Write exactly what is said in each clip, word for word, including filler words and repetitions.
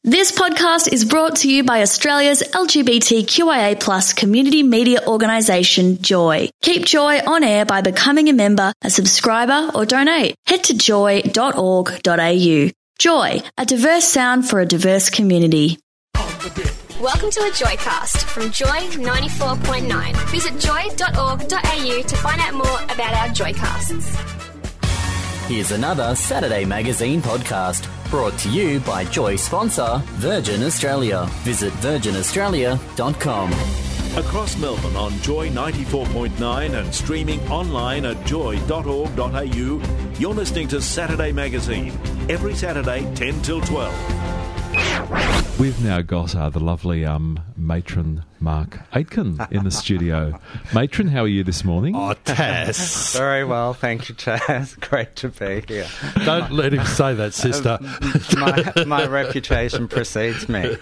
This podcast is brought to you by Australia's L G B T Q I A plus community media organisation, Joy. Keep Joy on air by becoming a member, a subscriber or donate. Head to joy dot org dot a u. Joy, a diverse sound for a diverse community. Welcome to a Joycast from Joy ninety-four point nine. Visit joy dot org dot a u to find out more about our Joycasts. Here's another Saturday Magazine podcast brought to you by Joy sponsor Virgin Australia. Visit virgin australia dot com. Across Melbourne on Joy ninety-four point nine and streaming online at joy dot org dot a u, you're listening to Saturday Magazine, every Saturday ten till twelve. We've now got uh, the lovely um, matron Mark Aitken in the studio. Matron, how are you this morning? Oh, Taz. Very well, thank you, Taz. Great to be here. Don't let him say that, sister. my, my reputation precedes me.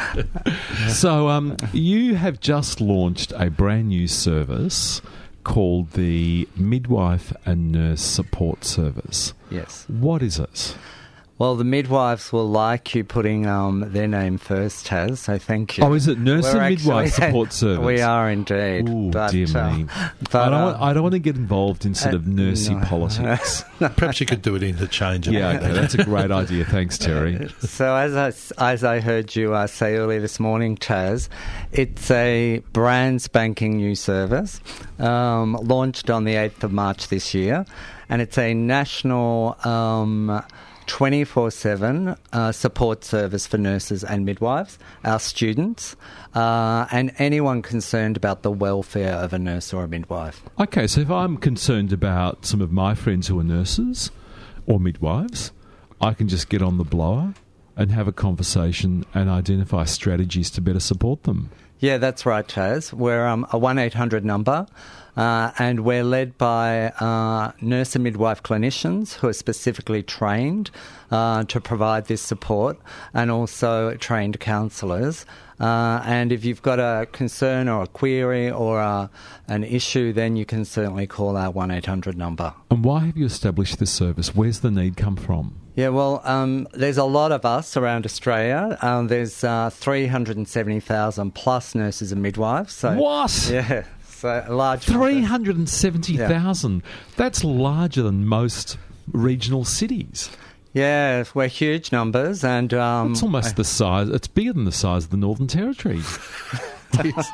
So um, you have just launched a brand new service called the Midwife and Nurse Support Service. Yes. What is it? Well, the midwives will like you putting um, their name first, Taz, so thank you. Oh, is it Nurse We're and actually, Midwife Support Service? We are indeed. Ooh, but, dear uh, me. But, I, don't uh, want, I don't want to get involved in sort of uh, nursey no. politics. Perhaps you could do it interchangeably. Yeah, okay, that's a great idea. Thanks, Terry. So as I, as I heard you uh, say earlier this morning, Taz, it's a brand spanking new service, um, launched on the eighth of March this year, and it's a national Um, twenty-four seven uh, support service for nurses and midwives, our students, uh, and anyone concerned about the welfare of a nurse or a midwife. Okay, so if I'm concerned about some of my friends who are nurses or midwives, I can just get on the blower and have a conversation and identify strategies to better support them. Yeah, that's right, Chaz. We're um, a one eight hundred number, uh, and we're led by uh, nurse and midwife clinicians who are specifically trained uh, to provide this support, and also trained counsellors. Uh, and if you've got a concern or a query or a, an issue, then you can certainly call our one eight hundred number. And why have you established this service? Where's the need come from? Yeah, well, um, there's a lot of us around Australia. Um, there's uh, three hundred seventy thousand plus nurses and midwives. So, What? Yeah, so a large three hundred seventy thousand. Yeah. That's larger than most regional cities. Yeah, we're huge numbers, and um, it's almost the size. It's bigger than the size of the Northern Territory. It's, it's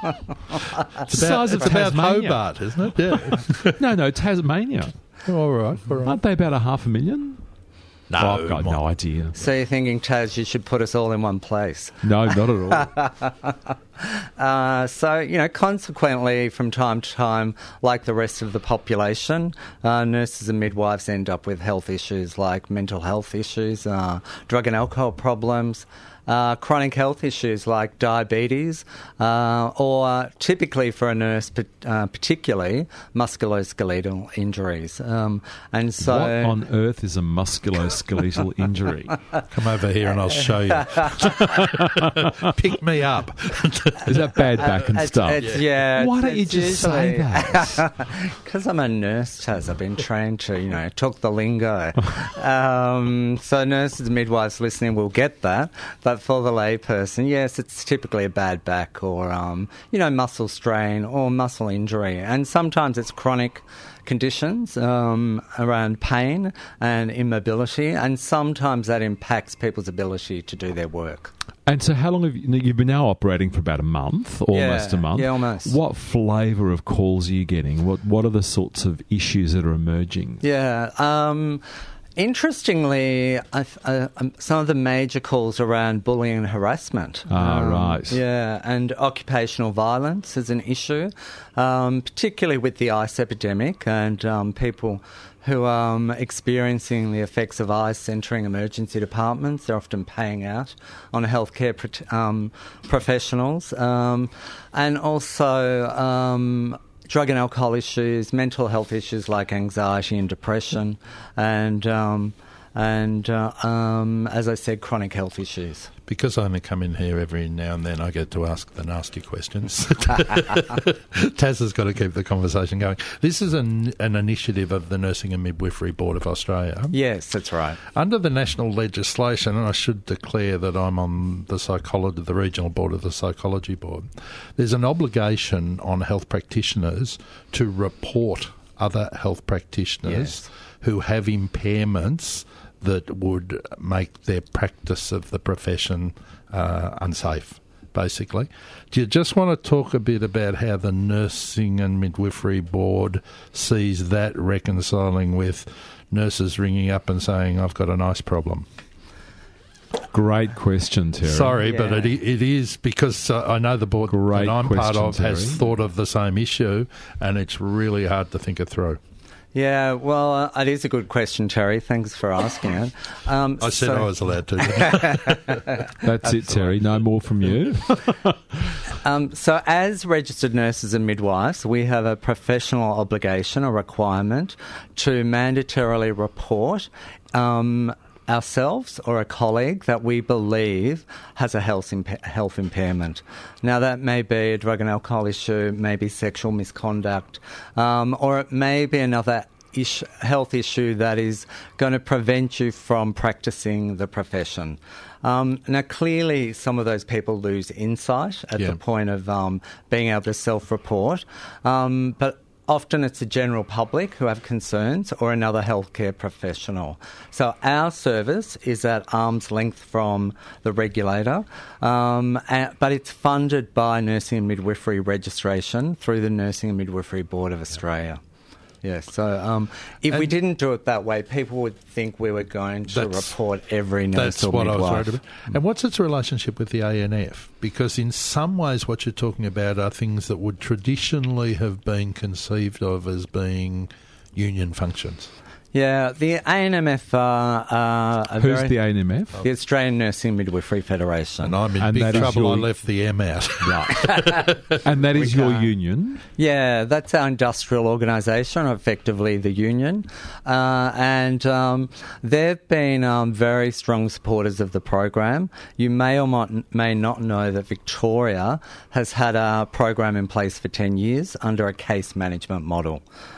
the size about, of it's about Tasmania. Hobart, isn't it? Yeah. no, no, Tasmania. Oh, all right, all right. Aren't they about a half a million? No, oh, I've got no idea. So you're thinking, Taz, you should put us all in one place? No, not at all. uh, so, you know, consequently, from time to time, like the rest of the population, uh, nurses and midwives end up with health issues like mental health issues, uh, drug and alcohol problems, Uh, chronic health issues like diabetes, uh, or typically for a nurse, uh, particularly musculoskeletal injuries. Um, and so, what on earth is a musculoskeletal injury? Come over here and I'll show you. Pick me up. Is that bad back and uh, stuff? It's, yeah. Why it's, don't you it's just usually, say that? Because I'm a nurse, Chaz. I've been trained to, you know, talk the lingo. um, so nurses and midwives listening will get that, but for the layperson, yes, it's typically a bad back or, um, you know, muscle strain or muscle injury. And sometimes it's chronic conditions um, around pain and immobility, and sometimes that impacts people's ability to do their work. And so how long have you, you've been now operating for about a month, almost yeah, a month? Yeah, almost. What flavour of calls are you getting? What What are the sorts of issues that are emerging? Yeah, um... Interestingly, I've, uh, um, some of the major calls around bullying and harassment. Ah, um, right. Yeah, and occupational violence is an issue, um, particularly with the ice epidemic and um, people who are um, experiencing the effects of ice entering emergency departments. They're often paying out on healthcare pro- um, professionals. Um, and also Um, drug and alcohol issues, mental health issues like anxiety and depression, and um, and, uh, um, as I said, chronic health issues. Because I only come in here every now and then, I get to ask the nasty questions. Taz has got to keep the conversation going. This is an, an initiative of the Nursing and Midwifery Board of Australia. Yes, that's right. Under the national legislation, and I should declare that I'm on the psychology, the regional board of the Psychology Board, there's an obligation on health practitioners to report other health practitioners Yes. who have impairments that would make their practice of the profession uh, unsafe, basically. Do you just want to talk a bit about how the Nursing and Midwifery Board sees that reconciling with nurses ringing up and saying, I've got an ice problem? Great question, Terry. Sorry, Yeah. but it, it is because uh, I know the board Great that I'm part question, of has Terry. thought of the same issue, and it's really hard to think it through. Yeah, well, uh, it is a good question, Terry. Thanks for asking it. Um, I said so- I was allowed to. That's it, Terry. No more from you. Um, so as registered nurses and midwives, we have a professional obligation, a requirement to mandatorily report um, ourselves or a colleague that we believe has a health, impa- health impairment. Now, that may be a drug and alcohol issue, maybe sexual misconduct, um, or it may be another Ish, health issue that is going to prevent you from practicing the profession. Um, now, clearly, some of those people lose insight at Yeah. the point of um, being able to self-report, um, but often it's the general public who have concerns or another healthcare professional. So our service is at arm's length from the regulator, um, and, but it's funded by Nursing and Midwifery Registration through the Nursing and Midwifery Board of Australia. Yes, so um, if we And- didn't do it that way, people would think we were going to That's- report every nurse That's or what I was midwife. worried about. And what's its relationship with the A N F? Because in some ways what you're talking about are things that would traditionally have been conceived of as being union functions. Yeah, the A N M F are uh, a Who's very, the A N M F? the Australian Nursing and Midwifery Federation. And I'm in And big that is trouble. I your- left the M out. Right. And that is your can't. union. Yeah, that's our industrial organisation, effectively the union. Uh, and um, they've been um, very strong supporters of the program. You may or might, may not know that Victoria has had a program in place for ten years under a case management model.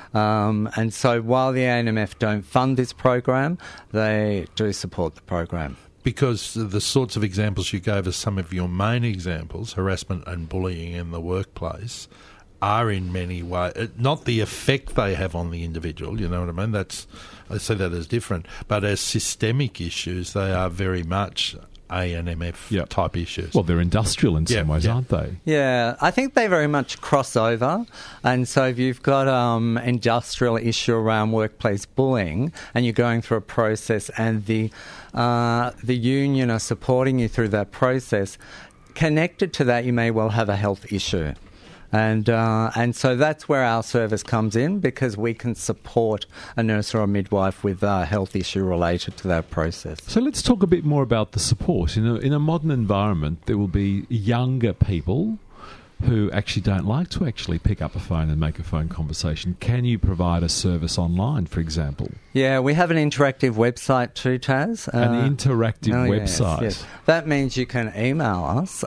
Um, and so while the A N M F don't fund this program, they do support the program. Because the sorts of examples you gave us, some of your main examples, harassment and bullying in the workplace, are in many ways, not the effect they have on the individual, you know what I mean? That's, I see that as different. But as systemic issues, they are very much A N M F Yep. type issues. Well, they're industrial in some Yeah, ways, yeah. aren't they? Yeah, I think they very much cross over. And so if you've got um industrial issue around workplace bullying and you're going through a process and the uh, the union are supporting you through that process, connected to that you may well have a health issue. And uh, and so that's where our service comes in, because we can support a nurse or a midwife with a health issue related to that process. So let's talk a bit more about the support. In a, in a modern environment, there will be younger people who actually don't like to actually pick up a phone and make a phone conversation. Can you provide a service online, for example? Yeah, we have an interactive website too, Taz. An Uh, interactive Oh, yes, website. yes. That means you can email us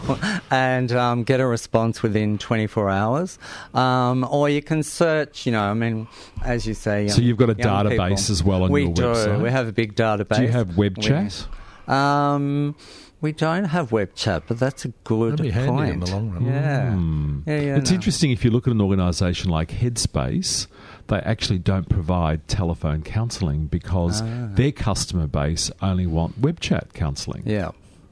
and um, get a response within twenty-four hours. Um, or you can search, you know, I mean, as you say. Young, So you've got a young database people. as well on we your do. website? We have a big database. Do you have web We- chat? Um, we don't have web chat, but that's a good That'd be handy point. in the long run. Yeah. Hmm. yeah, yeah. It's no. interesting if you look at an organisation like Headspace, they actually don't provide telephone counselling because Ah. their customer base only want web chat counselling. Yeah.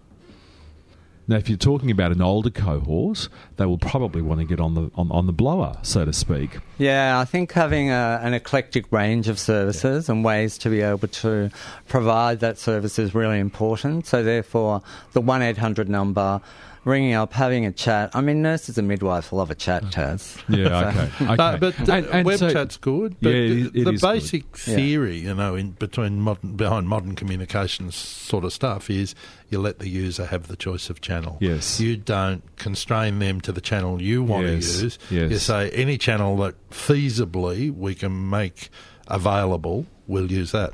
Now, if you're talking about an older cohort, they will probably want to get on the on, on the blower, so to speak. Yeah, I think having a, an eclectic range of services and ways to be able to provide that service is really important. So therefore, the one eight hundred number, ringing up, having a chat. I mean, nurses and midwives love a chat, Taz. Yeah, okay. okay. No, but uh, And- and web so- chat's good. But Yeah, it the, is- it the is good. basic Yeah. theory, you know, in between modern, behind modern communications sort of stuff is you let the user have the choice of channel. Yes. You don't constrain them to the channel you want Yes, to use. yes. You say any channel that feasibly we can make available, we'll use that.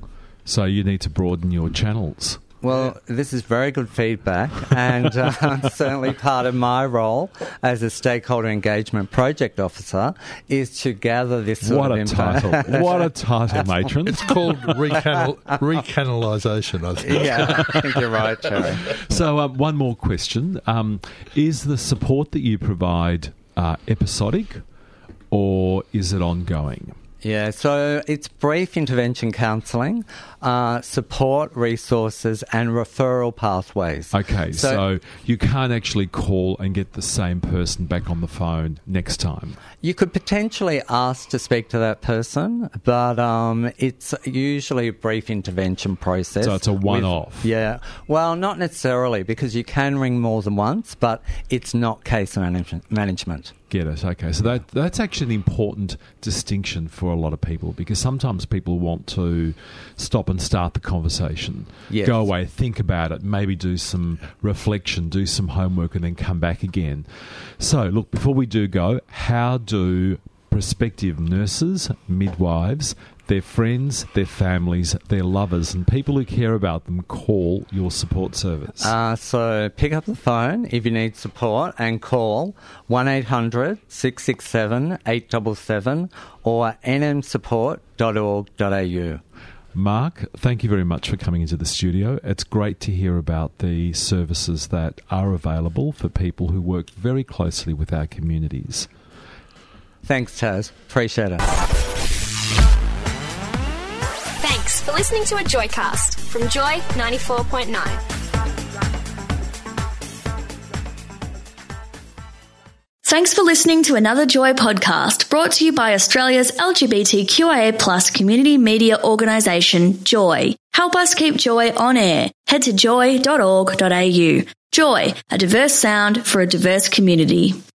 So you need to broaden your channels. Well, this is very good feedback, and uh, certainly part of my role as a stakeholder engagement project officer is to gather this sort what of a info. title! What a title, matron! It's called recanal- recanalisation, I think. Yeah, I think you're right, Terry. So um, one more question. Um, is the support that you provide uh, episodic or is it ongoing? Yeah, so it's brief intervention counselling, uh, support, resources and referral pathways. Okay, so, So- you can't actually call and get the same person back on the phone next time. You could potentially ask to speak to that person, but um, it's usually a brief intervention process. So it's a with- one-off. Yeah. Well, not necessarily, because you can ring more than once, but it's not case management. management. Get it? Okay, so that that's actually an important distinction for a lot of people, because sometimes people want to stop and start the conversation, Yes. go away, think about it, maybe do some reflection, do some homework, and then come back again. So, look, before we do go, how do prospective nurses, midwives, their friends, their families, their lovers, and people who care about them call your support service? Uh, so pick up the phone if you need support and call one eight hundred six six seven eight seven seven or n m support dot org dot a u. Mark, thank you very much for coming into the studio. It's great to hear about the services that are available for people who work very closely with our communities. Thanks, Taz. Appreciate it. Thanks for listening to a Joycast from Joy ninety-four point nine. Thanks for listening to another Joy podcast brought to you by Australia's L G B T Q I A plus community media organisation, Joy. Help us keep Joy on air. Head to joy dot org dot a u. Joy, a diverse sound for a diverse community.